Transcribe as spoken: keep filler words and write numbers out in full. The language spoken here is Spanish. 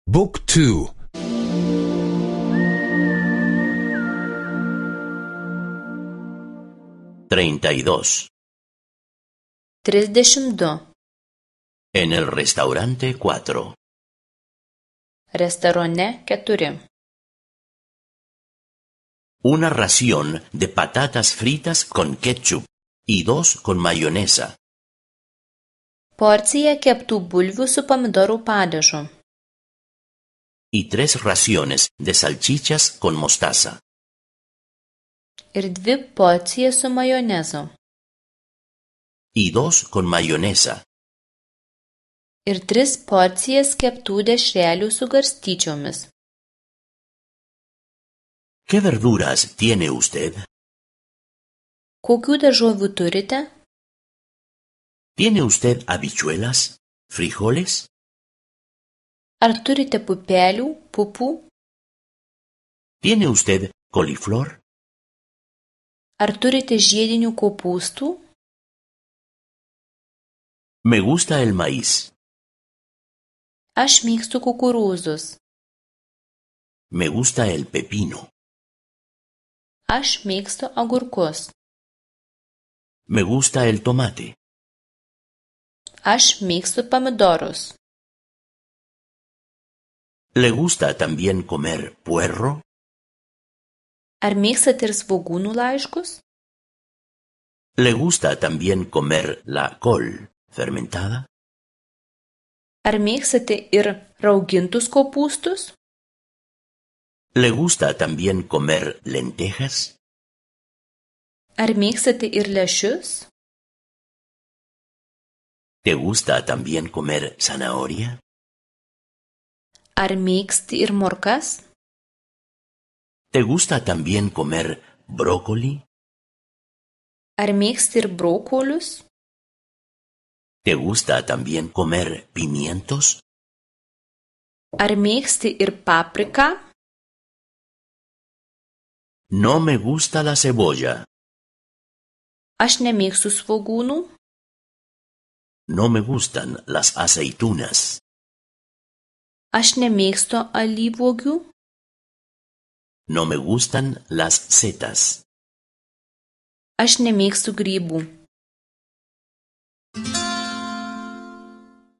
บุ๊กทู treinta y dos. Trisdešimt du. En el restaurante cuatro. Restorane keturi. Una ración de patatas fritas con ketchup y dos con mayonesa. Porcija keptų bulvių su pomidorų padažu. Y tres raciones de salchichas con mostaza. Ir dvi porcijas su majonezu. Y dos con mayonesa. Ir tris porcijas keptų dešrelių su garstyčiomis. ¿Qué verduras tiene usted? Kokių daržovių turite? ¿Tiene usted habichuelas? ¿Frijoles? Ar turite pupelių, pupų? ¿Tiene usted coliflor? Ar turite žiedinių kopūstų? Me gusta el maíz. Aš mėgstu kukurūzus. Me gusta el pepino. Aš mėgstu agurkus. Me gusta el tomate. Aš mėgstu pomidorus. ¿Le gusta también comer puerro? Ar mėgstate ir svogūnų laiškus? ¿Le gusta también comer la col fermentada? Ar mėgstate ir raugintus kopūstus? ¿Le gusta también comer lentejas? Ar mėgstate ir lęšius? ¿Te gusta también comer zanahoria? Ar mėgsti ir morkas? ¿Te gusta también comer brócoli? Ar mėgsti ir brokolius? ¿Te gusta también comer pimientos? Ar mėgsti ir papriką? No me gusta la cebolla. Aš nemėgstu svogūnų. No me gustan las aceitunas. Aš nemėgstu alyvuogių. No me gustan las setas. Aš nemėgstu grybų.